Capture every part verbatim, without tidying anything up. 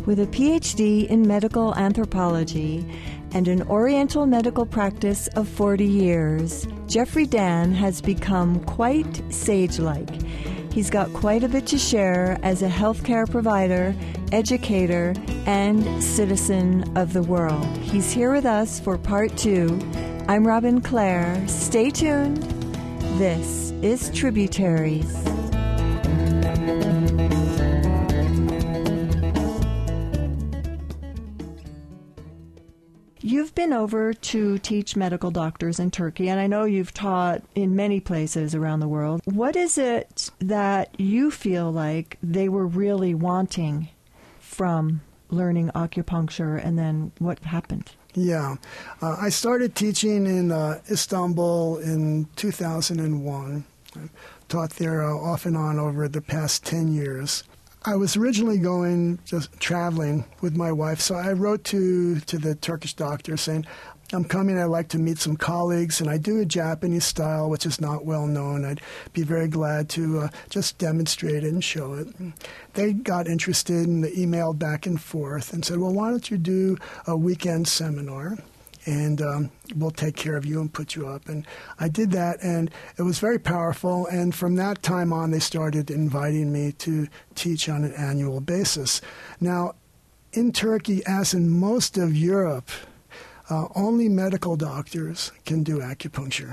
With a P H D in medical anthropology and an Oriental medical practice of forty years, Jeffrey Dan has become quite sage-like. He's got quite a bit to share as a healthcare provider, educator, and citizen of the world. He's here with us for part two. I'm Robin Clare. Stay tuned. This is Tributaries. You've been over to teach medical doctors in Turkey, and I know you've taught in many places around the world. What is it that you feel like they were really wanting from learning acupuncture, and then what happened? Yeah. Uh, I started teaching in uh, Istanbul in two thousand one. I taught there uh, off and on over the past ten years. I was originally going, just traveling with my wife, so I wrote to, to the Turkish doctor saying, I'm coming, I'd like to meet some colleagues, and I do a Japanese style, which is not well known. I'd be very glad to uh, just demonstrate it and show it. They got interested, and they emailed back and forth and said, well, why don't you do a weekend seminar? And um, we'll take care of you and put you up. And I did that, and it was very powerful. And from that time on, they started inviting me to teach on an annual basis. Now, in Turkey, as in most of Europe, uh, only medical doctors can do acupuncture.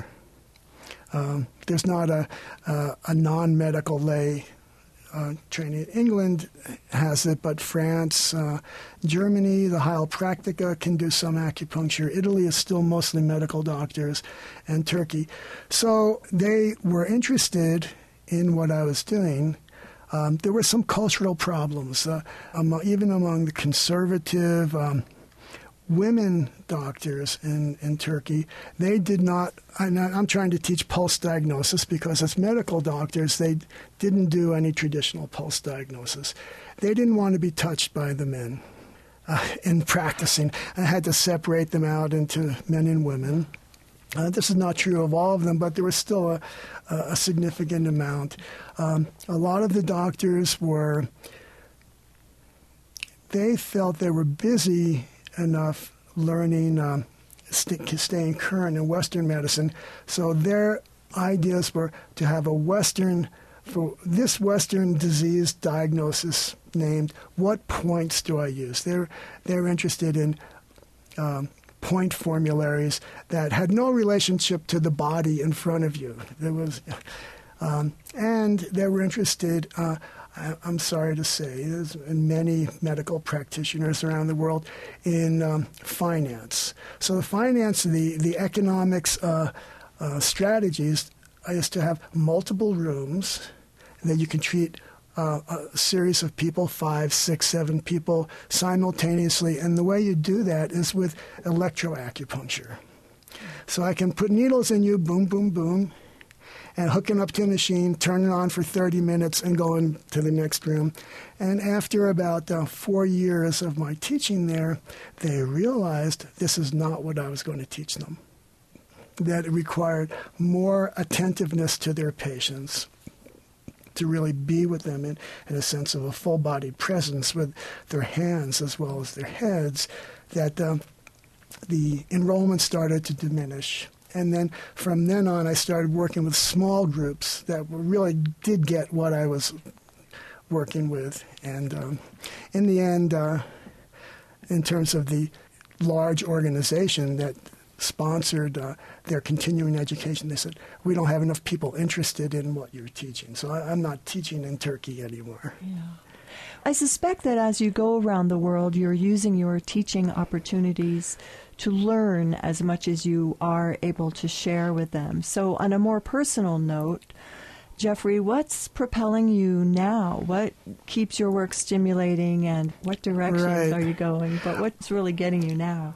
Um, there's not a, a, a non-medical lay Uh, training. England has it, but France, uh, Germany, the Heilpraktiker can do some acupuncture. Italy is still mostly medical doctors, and Turkey. So they were interested in what I was doing. Um, there were some cultural problems, uh, among, even among the conservative um, women doctors in, in Turkey. They did not, I'm, I'm trying to teach pulse diagnosis because as medical doctors, they didn't do any traditional pulse diagnosis. They didn't want to be touched by the men uh, in practicing. I had to separate them out into men and women. Uh, this is not true of all of them, but there was still a, a significant amount. Um, a lot of the doctors were, they felt they were busy enough learning, um, st- staying current in Western medicine. So their ideas were to have a Western, for this Western disease diagnosis named, what points do I use? They're, they're interested in um, point formularies that had no relationship to the body in front of you. There was, um, and they were interested, uh, I'm sorry to say, there's many medical practitioners around the world in um, finance. So the finance, the, the economics uh, uh, strategies is to have multiple rooms, and then you can treat uh, a series of people, five, six, seven people simultaneously. And the way you do that is with electroacupuncture. So I can put needles in you, boom, boom, boom, and hooking up to a machine, turn it on for thirty minutes, and going to the next room. And after about uh, four years of my teaching there, they realized this is not what I was going to teach them, that it required more attentiveness to their patients, to really be with them in, in a sense of a full-body presence with their hands as well as their heads, that um, the enrollment started to diminish. And then from then on, I started working with small groups that really did get what I was working with. And um, in the end, uh, in terms of the large organization that sponsored uh, their continuing education, they said, we don't have enough people interested in what you're teaching. So I, I'm not teaching in Turkey anymore. Yeah. I suspect that as you go around the world, you're using your teaching opportunities to learn as much as you are able to share with them. So on a more personal note, Jeffrey, what's propelling you now? What keeps your work stimulating, and what directions right. are you going? But what's really getting you now?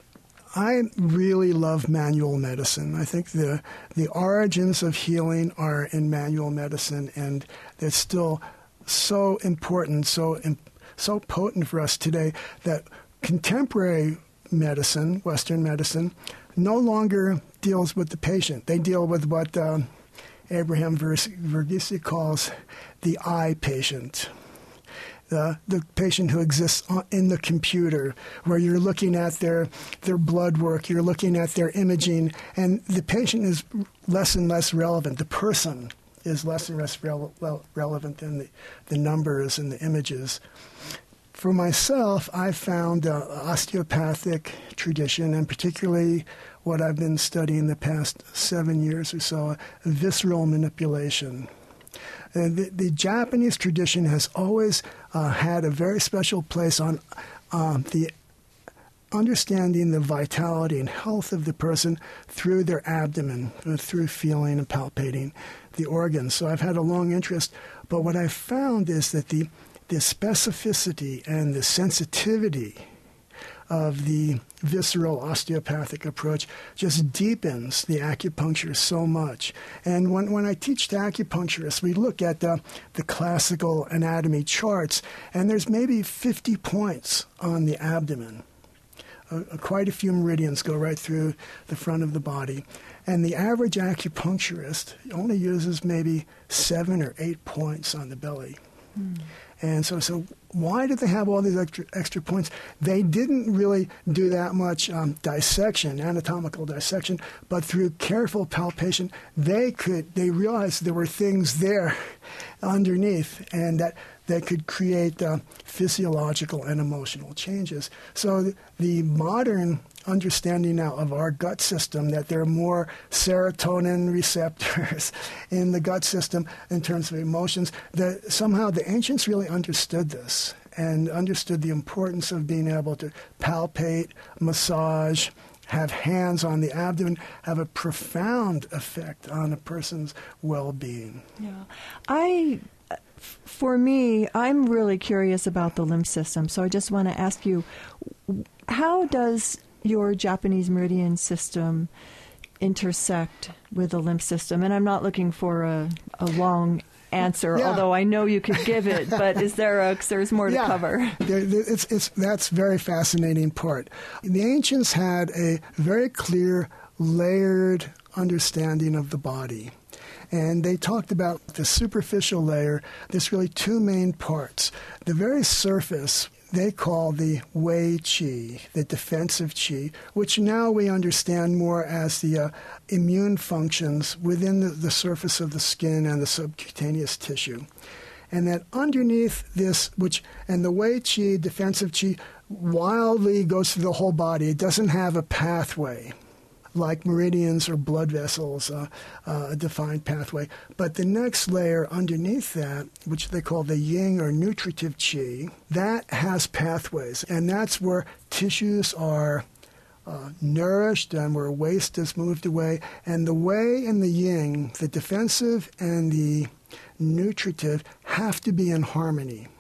I really love manual medicine. I think the the origins of healing are in manual medicine, and they're still so important, so so potent for us today that contemporary medicine, Western medicine, no longer deals with the patient. They deal with what uh, Abraham Verghese calls the I patient. the, the patient who exists in the computer, where you're looking at their, their blood work, you're looking at their imaging, and the patient is less and less relevant. The person is less and less rele- well, relevant than the, the numbers and the images. For myself, I found uh, osteopathic tradition, and particularly what I've been studying the past seven years or so, visceral manipulation. And the, the Japanese tradition has always uh, had a very special place on uh, the understanding the vitality and health of the person through their abdomen, through feeling and palpating the organs. So I've had a long interest, but what I've found is that the the specificity and the sensitivity of the visceral osteopathic approach just deepens the acupuncture so much. And when, when I teach to acupuncturists, we look at the, the classical anatomy charts, and there's maybe fifty points on the abdomen. Uh, quite a few meridians go right through the front of the body. And the average acupuncturist only uses maybe seven or eight points on the belly. Mm. And so, so why did they have all these extra, extra points? They didn't really do that much um, dissection, anatomical dissection, but through careful palpation, they could, they realized there were things there underneath, and that that could create uh, physiological and emotional changes. So the, the modern understanding now of our gut system, that there are more serotonin receptors in the gut system in terms of emotions, that somehow the ancients really understood this and understood the importance of being able to palpate, massage, have hands on the abdomen, have a profound effect on a person's well-being. Yeah. I... For me, I'm really curious about the lymph system, so I just want to ask you, how does your Japanese meridian system intersect with the lymph system? And I'm not looking for a, a long answer, yeah. although I know you could give it, but is there a, 'cause there's more yeah. to cover. There, there, it's, it's, that's a very fascinating part. The ancients had a very clear, layered understanding of the body. And they talked about the superficial layer. There's really two main parts. The very surface, they call the Wei Qi, the defensive Qi, which now we understand more as the uh, immune functions within the, the surface of the skin and the subcutaneous tissue. And that underneath this, which, and the Wei Qi, defensive Qi, wildly goes through the whole body. It doesn't have a pathway like meridians or blood vessels, uh, uh, a defined pathway. But the next layer underneath that, which they call the yin or nutritive qi, that has pathways. And that's where tissues are uh, nourished and where waste is moved away. And the wei and the yin, the defensive and the nutritive, have to be in harmony.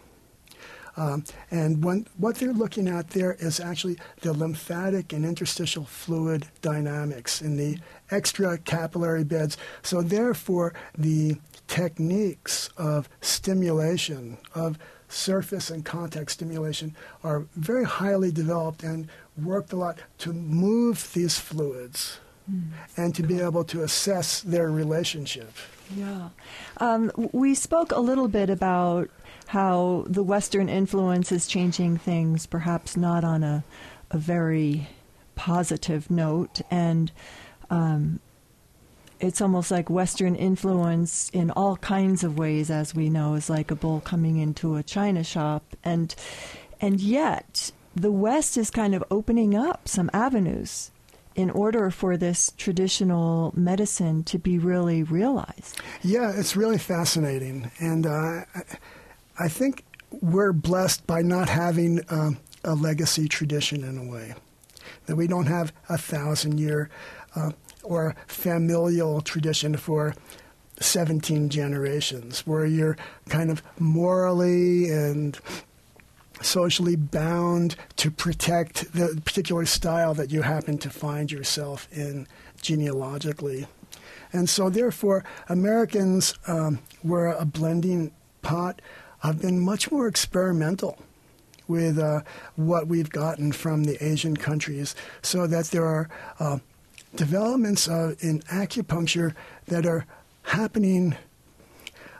Um, and when, what they're looking at there is actually the lymphatic and interstitial fluid dynamics in the extra capillary beds. So therefore, the techniques of stimulation, of surface and contact stimulation, are very highly developed and worked a lot to move these fluids mm. and to be able to assess their relationship. Yeah. Um, we spoke a little bit about how the Western influence is changing things, perhaps not on a, a very positive note. And um, it's almost like Western influence in all kinds of ways, as we know, is like a bull coming into a china shop. And, and yet, the West is kind of opening up some avenues in order for this traditional medicine to be really realized. Yeah, it's really fascinating. And uh, I think we're blessed by not having um, a legacy tradition in a way, that we don't have a thousand-year uh, or familial tradition for seventeen generations, where you're kind of morally and socially bound to protect the particular style that you happen to find yourself in genealogically. And so, therefore, Americans um, were a blending pot. Have been much more experimental with uh, what we've gotten from the Asian countries, so that there are uh, developments uh, in acupuncture that are happening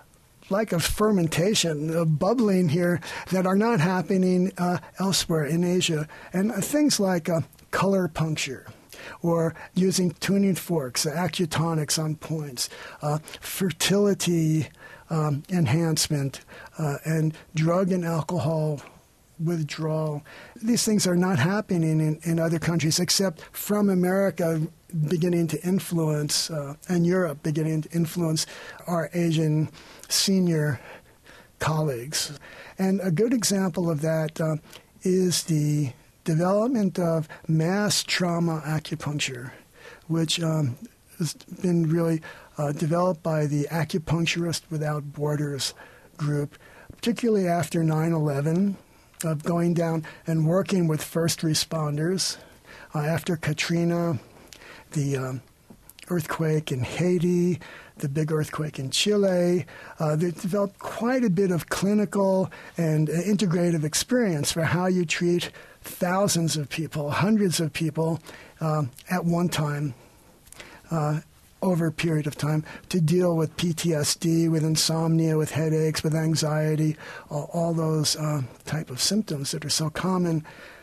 like a fermentation, a bubbling here that are not happening uh, elsewhere in Asia. And uh, things like uh, color puncture, or using tuning forks, acutonics on points, uh, fertility um, enhancement, uh, and drug and alcohol withdrawal. These things are not happening in, in other countries except from America beginning to influence, uh, and Europe beginning to influence our Asian senior colleagues. And a good example of that uh, is the development of mass trauma acupuncture, which um, has been really uh, developed by the Acupuncturists Without Borders group, particularly after nine eleven, of going down and working with first responders. Uh, after Katrina, the um, earthquake in Haiti, the big earthquake in Chile, uh, they developed quite a bit of clinical and uh, integrative experience for how you treat thousands of people, hundreds of people um, at one time, uh, over a period of time, to deal with P T S D, with insomnia, with headaches, with anxiety, all, all those uh, type of symptoms that are so common.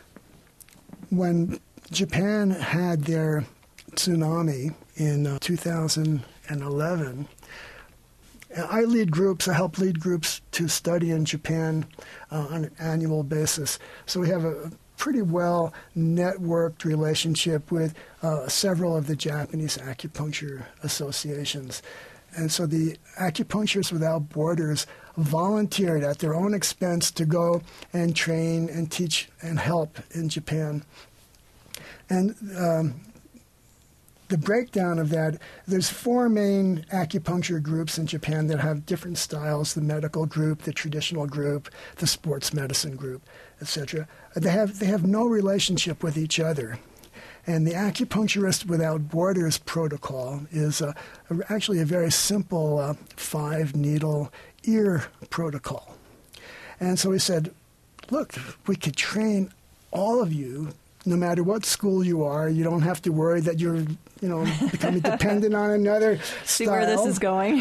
When Japan had their tsunami in uh, two thousand eleven, I lead groups, I help lead groups to study in Japan uh, on an annual basis. So we have a pretty well networked relationship with uh, several of the Japanese acupuncture associations. And so the Acupuncturists Without Borders volunteered at their own expense to go and train and teach and help in Japan. And um, the breakdown of that, there's four main acupuncture groups in Japan that have different styles: the medical group, the traditional group, the sports medicine group, et cetera. They have, they have no relationship with each other. And the Acupuncturists Without Borders protocol is uh, actually a very simple uh, five-needle ear protocol. And so we said, look, we could train all of you, no matter what school you are. You don't have to worry that you're, you know, becoming dependent on another See style. where this is going.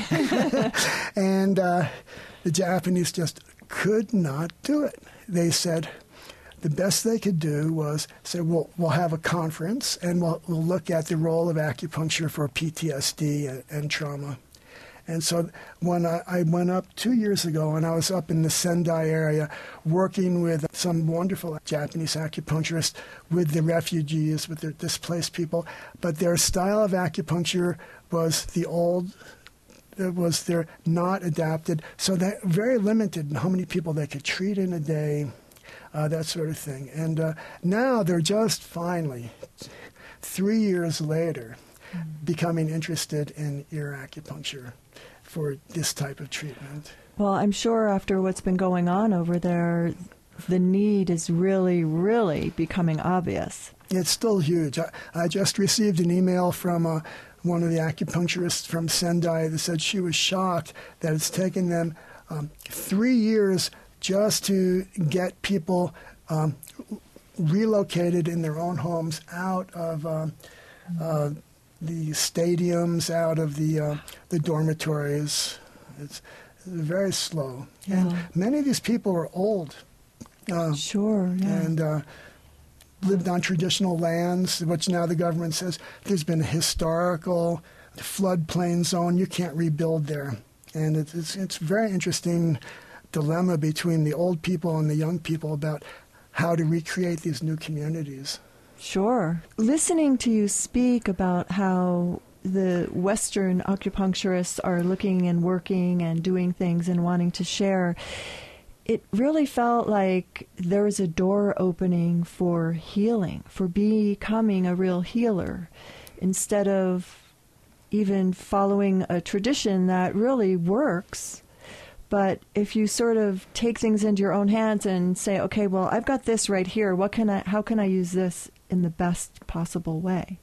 And uh, the Japanese just could not do it. They said the best they could do was say, we'll, we'll have a conference and we'll, we'll look at the role of acupuncture for P T S D and, and trauma. And so when I, I went up two years ago, and I was up in the Sendai area working with some wonderful Japanese acupuncturists with the refugees, with the displaced people, but their style of acupuncture was the old, it was they're not adapted, so they're very limited in how many people they could treat in a day, uh, that sort of thing. And uh, now they're just finally, three years later, becoming interested in ear acupuncture for this type of treatment. Well, I'm sure after what's been going on over there, the need is really, really becoming obvious. It's still huge. I, I just received an email from uh, one of the acupuncturists from Sendai that said she was shocked that it's taken them um, three years just to get people um, relocated in their own homes out of uh, uh, the stadiums, out of the uh, the dormitories. It's very slow. Yeah. And many of these people are old. Uh, sure, yeah. And uh, lived on traditional lands, which now the government says there's been a historical floodplain zone. You can't rebuild there. And it's, it's, it's a very interesting dilemma between the old people and the young people about how to recreate these new communities. Sure. Listening to you speak about how the Western acupuncturists are looking and working and doing things and wanting to share, it really felt like there was a door opening for healing, for becoming a real healer, instead of even following a tradition that really works. But if you sort of take things into your own hands and say, okay, well, I've got this right here. What can I, how can I use this in the best possible way?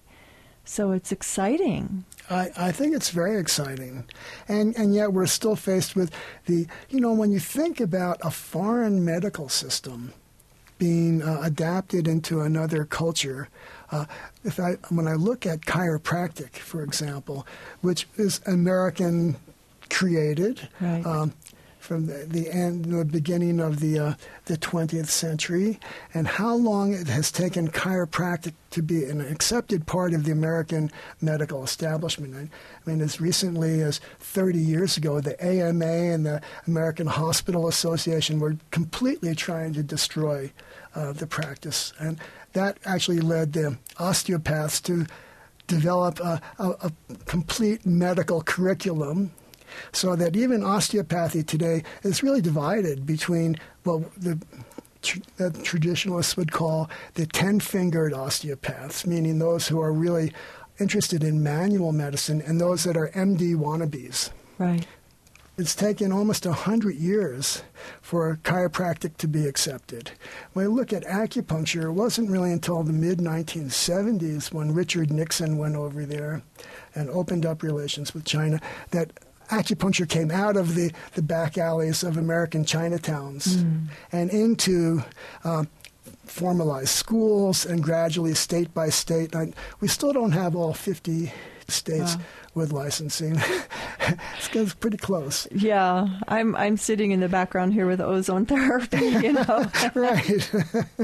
So it's exciting. I, I think it's very exciting. And and yet we're still faced with the, you know, when you think about a foreign medical system being uh, adapted into another culture, uh, if I when I look at chiropractic, for example, which is American created, right. um, from the, the end, the beginning of the uh, the twentieth century, and how long it has taken chiropractic to be an accepted part of the American medical establishment. I, I mean, as recently as thirty years ago, the A M A and the American Hospital Association were completely trying to destroy uh, the practice, and that actually led the osteopaths to develop a, a, a complete medical curriculum, so that even osteopathy today is really divided between what the, tr- the traditionalists would call the ten-fingered osteopaths, meaning those who are really interested in manual medicine, and those that are M D wannabes. Right. It's taken almost one hundred years for chiropractic to be accepted. When I look at acupuncture, it wasn't really until the mid nineteen seventies when Richard Nixon went over there and opened up relations with China that acupuncture came out of the, the back alleys of American Chinatowns mm. and into um, formalized schools and gradually state by state. And we still don't have all fifty states wow. with licensing. it's, it's pretty close. Yeah, I'm I'm sitting in the background here with ozone therapy, you know. Right.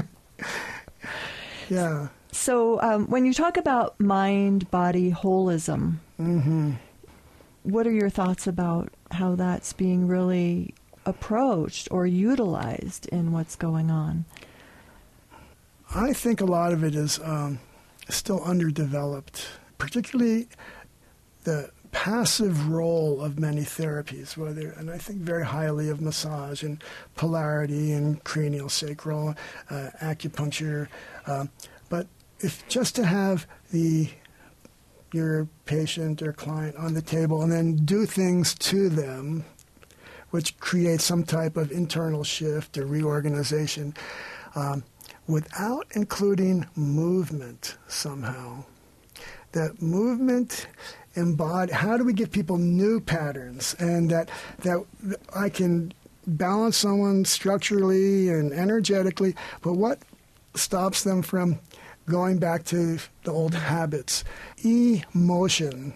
Yeah. So um, when you talk about mind-body holism, mm-hmm. what are your thoughts about how that's being really approached or utilized in what's going on? I think a lot of it is um, still underdeveloped, particularly the passive role of many therapies, whether, and I think very highly of massage and polarity and cranial sacral, uh, acupuncture, uh, but if just to have the your patient or client on the table and then do things to them, which creates some type of internal shift or reorganization, um, without including movement somehow. That movement embody, how do we give people new patterns, and that that I can balance someone structurally and energetically, but what stops them from going back to the old habits? Emotion.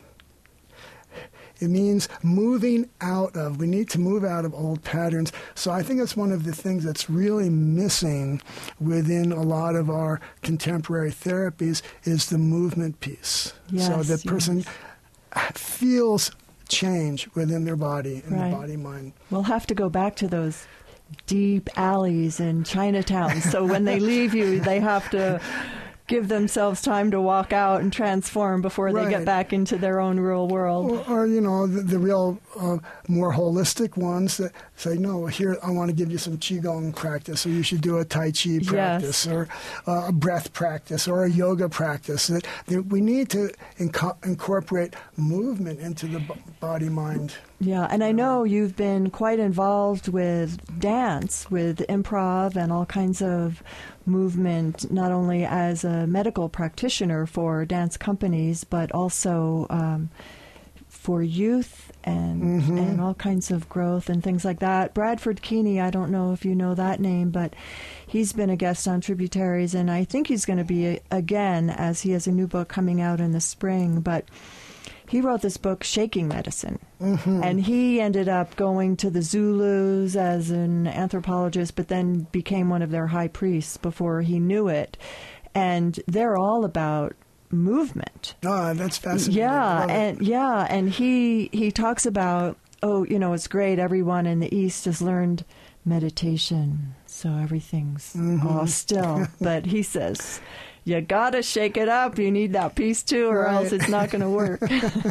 It means moving out of, we need to move out of old patterns. So I think that's one of the things that's really missing within a lot of our contemporary therapies is the movement piece. Yes, so the person yes. feels change within their body and right. the body-mind. We'll have to go back to those deep alleys in Chinatown. So when they leave you, they have to give themselves time to walk out and transform before right. they get back into their own real world. Or, or you know, the, the real uh, more holistic ones that say, no, here, I want to give you some Qigong practice, or you should do a Tai Chi practice, yes. or uh, a breath practice, or a yoga practice. That, that we need to inco- incorporate movement into the b- body-mind. Yeah, and I know you've been quite involved with dance, with improv and all kinds of movement, not only as a medical practitioner for dance companies, but also um, for youth and mm-hmm. and all kinds of growth and things like that. Bradford Keeney, I don't know if you know that name, but he's been a guest on Tributaries, and I think he's going to be again, as he has a new book coming out in the spring, but he wrote this book, Shaking Medicine, mm-hmm. and he ended up going to the Zulus as an anthropologist, but then became one of their high priests before he knew it. And they're all about movement. Oh, that's fascinating. Yeah, and yeah, and he he talks about, oh, you know, it's great. Everyone in the East has learned meditation, so everything's mm-hmm. all still. But he says, you gotta shake it up. You need that piece too, or right. else it's not going to work.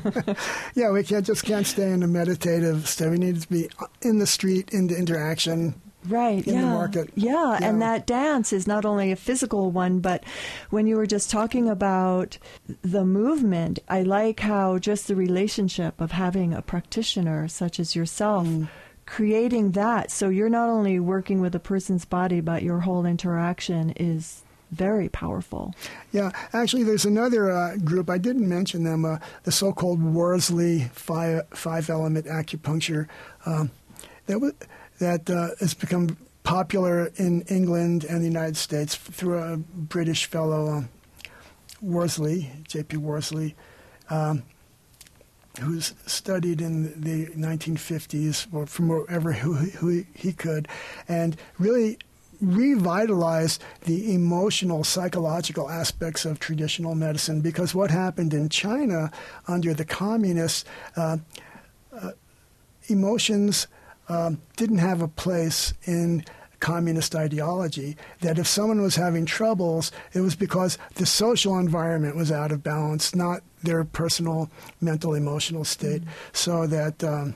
Yeah, we can't just can't stay in a meditative state. We need to be in the street, in the interaction. Right, in yeah. the market. Yeah, yeah, and that dance is not only a physical one, but when you were just talking about the movement, I like how just the relationship of having a practitioner such as yourself, mm. creating that. So you're not only working with a person's body, but your whole interaction is very powerful. Yeah, actually, there's another uh, group, I didn't mention them, uh, the so-called Worsley five, five-element acupuncture. Um, that w- that uh, has become popular in England and the United States through a British fellow, um, Worsley, J P Worsley. Um, who's studied in the nineteen fifties or from wherever who, who he could, and really revitalized the emotional, psychological aspects of traditional medicine. Because what happened in China under the communists, uh, uh, emotions um, didn't have a place in communist ideology, that if someone was having troubles, it was because the social environment was out of balance, not their personal mental, emotional state. Mm-hmm. So that um,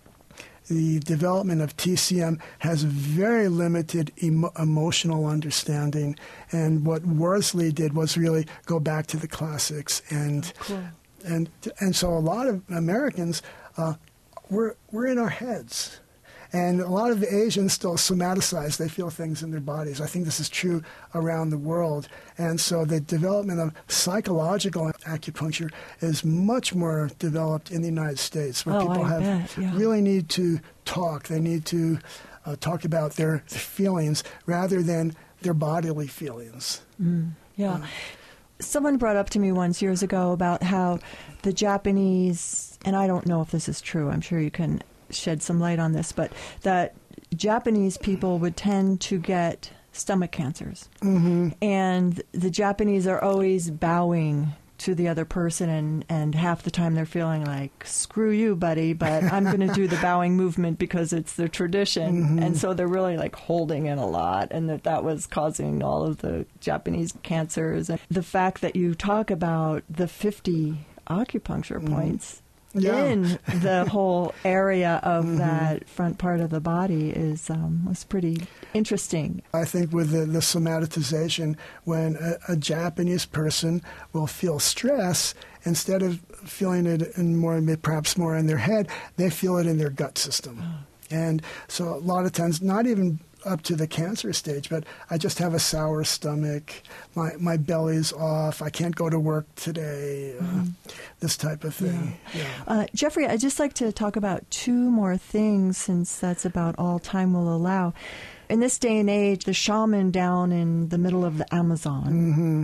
the development of T C M has very limited emo- emotional understanding. And what Worsley did was really go back to the classics. And oh, cool. and and so a lot of Americans, uh, we're, we're in our heads. And a lot of the Asians still somaticize. They feel things in their bodies. I think this is true around the world. And so the development of psychological acupuncture is much more developed in the United States, where oh, people I have bet, yeah. really need to talk. They need to uh, talk about their feelings rather than their bodily feelings. Mm, yeah. Uh, Someone brought up to me once years ago about how the Japanese, and I don't know if this is true, I'm sure you can shed some light on this, but that Japanese people would tend to get stomach cancers. Mm-hmm. And the Japanese are always bowing to the other person, and, and half the time they're feeling like, screw you, buddy, but I'm going to do the bowing movement because it's the tradition. Mm-hmm. And so they're really like holding in a lot, and that that was causing all of the Japanese cancers. And the fact that you talk about the fifty acupuncture mm-hmm. points Yeah. in the whole area of mm-hmm. that front part of the body is um, was pretty interesting. I think with the, the somatization, when a, a Japanese person will feel stress, instead of feeling it in more, perhaps more in their head, they feel it in their gut system. Oh. And so a lot of times, not even up to the cancer stage, but I just have a sour stomach, my my belly's off, I can't go to work today, uh, mm-hmm. this type of thing. Yeah. Yeah. Uh, Jeffrey, I'd just like to talk about two more things, since that's about all time will allow. In this day and age, the shaman down in the middle of the Amazon mm-hmm.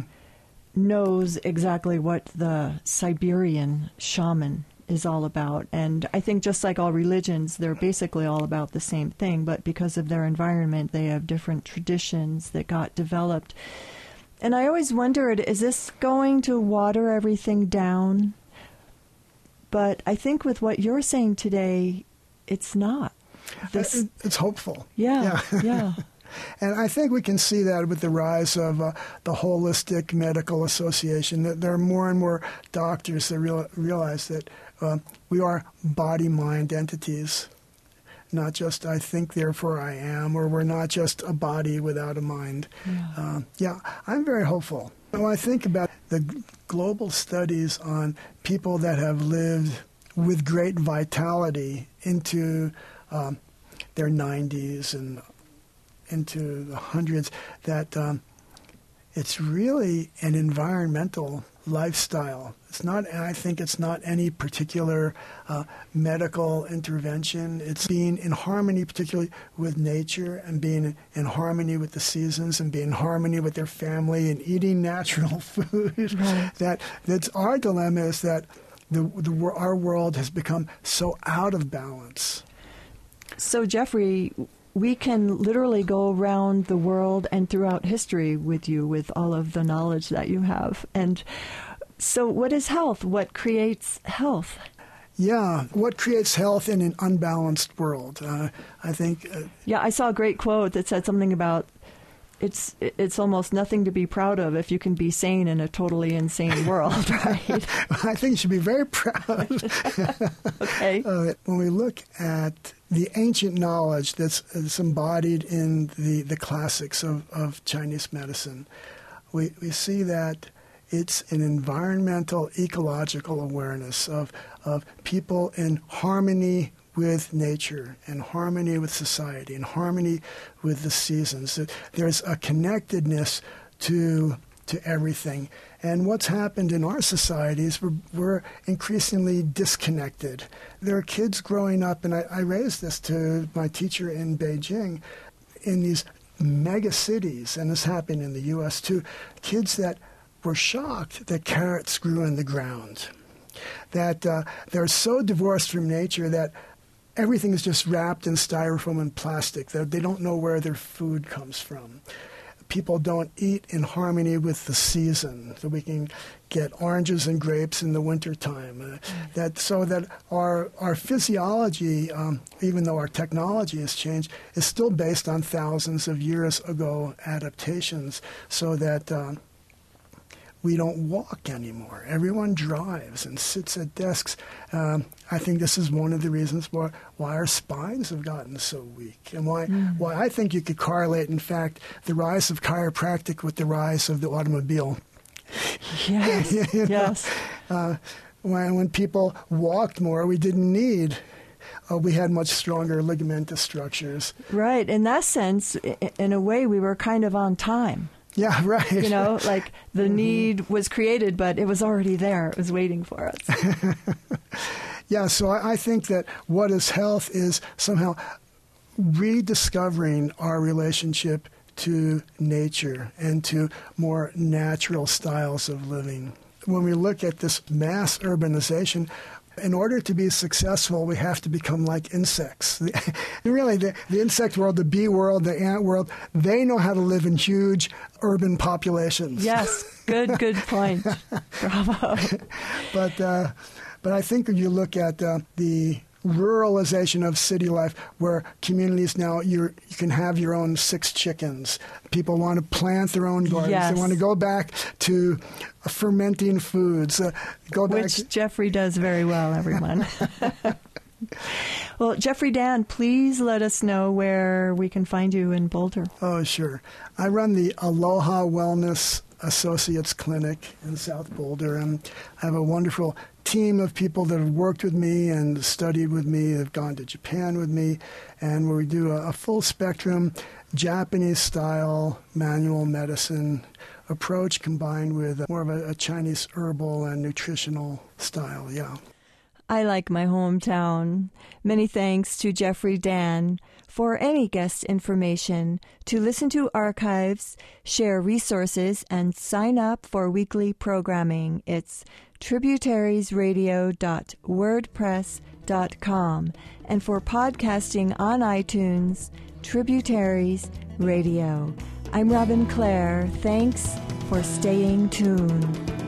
knows exactly what the Siberian shaman is all about. And I think just like all religions, they're basically all about the same thing, but because of their environment, they have different traditions that got developed. And I always wondered, is this going to water everything down? But I think with what you're saying today, it's not. This, it's hopeful. Yeah, yeah. yeah. And I think we can see that with the rise of uh, the Holistic Medical Association, that there are more and more doctors that real, realize that uh, we are body-mind entities, not just I think, therefore I am, or we're not just a body without a mind. Yeah, uh, yeah I'm very hopeful. When I think about the g- global studies on people that have lived with great vitality into um, their nineties and into the hundreds, that um, it's really an environmental lifestyle. It's not, I think it's not any particular uh, medical intervention. It's being in harmony, particularly with nature, and being in harmony with the seasons, and being in harmony with their family, and eating natural food. Right. That that's our dilemma, is that the, the our world has become so out of balance. So, Jeffrey, we can literally go around the world and throughout history with you, with all of the knowledge that you have. And so what is health? What creates health? Yeah, what creates health in an unbalanced world? Uh, I think... Uh, yeah, I saw a great quote that said something about it's it's almost nothing to be proud of if you can be sane in a totally insane world, right? I think you should be very proud. Okay. Uh, when we look at the ancient knowledge that's, that's embodied in the, the classics of, of Chinese medicine, we, we see that it's an environmental, ecological awareness of, of people in harmony with nature, in harmony with society, in harmony with the seasons. There's a connectedness to to everything. And what's happened in our societies, we're, we're increasingly disconnected. There are kids growing up, and I, I raised this to my teacher in Beijing, in these mega cities, and this happened in the U S too, kids that were shocked that carrots grew in the ground. that uh, they're so divorced from nature that everything is just wrapped in styrofoam and plastic. They, they don't know where their food comes from. People don't eat in harmony with the season, so we can get oranges and grapes in the wintertime. Uh, that so that our our physiology, um, even though our technology has changed, is still based on thousands of years ago adaptations. So that um, we don't walk anymore. Everyone drives and sits at desks. Um, I think this is one of the reasons why, why our spines have gotten so weak, and why mm. why I think you could correlate, in fact, the rise of chiropractic with the rise of the automobile. Yes, you know, yes. Uh, when, when people walked more, we didn't need, uh, we had much stronger ligamentous structures. Right. In that sense, in a way, we were kind of on time. Yeah, right. You know, like the mm-hmm. need was created, but it was already there. It was waiting for us. Yeah, so I, I think that what is health is somehow rediscovering our relationship to nature and to more natural styles of living. When we look at this mass urbanization, in order to be successful, we have to become like insects. Really, the, the insect world, the bee world, the ant world, they know how to live in huge urban populations. Yes, good, good point. Bravo. But, uh, but I think when you look at uh, the ruralization of city life, where communities now, you're, you can have your own six chickens. People want to plant their own gardens. Yes. They want to go back to fermenting foods. Uh, go back Which to- Jeffrey does very well, everyone. Well, Jeffrey Dan, please let us know where we can find you in Boulder. Oh, sure. I run the Aloha Wellness Associates Clinic in South Boulder, and I have a wonderful team of people that have worked with me and studied with me, have gone to Japan with me, and where we do a, a full spectrum Japanese-style manual medicine approach combined with more of a, a Chinese herbal and nutritional style, yeah. I like my hometown. Many thanks to Jeffrey Dan. For any guest information, to listen to archives, share resources, and sign up for weekly programming, it's tributariesradio dot wordpress dot com. And for podcasting on iTunes, Tributaries Radio. I'm Robin Clare. Thanks for staying tuned.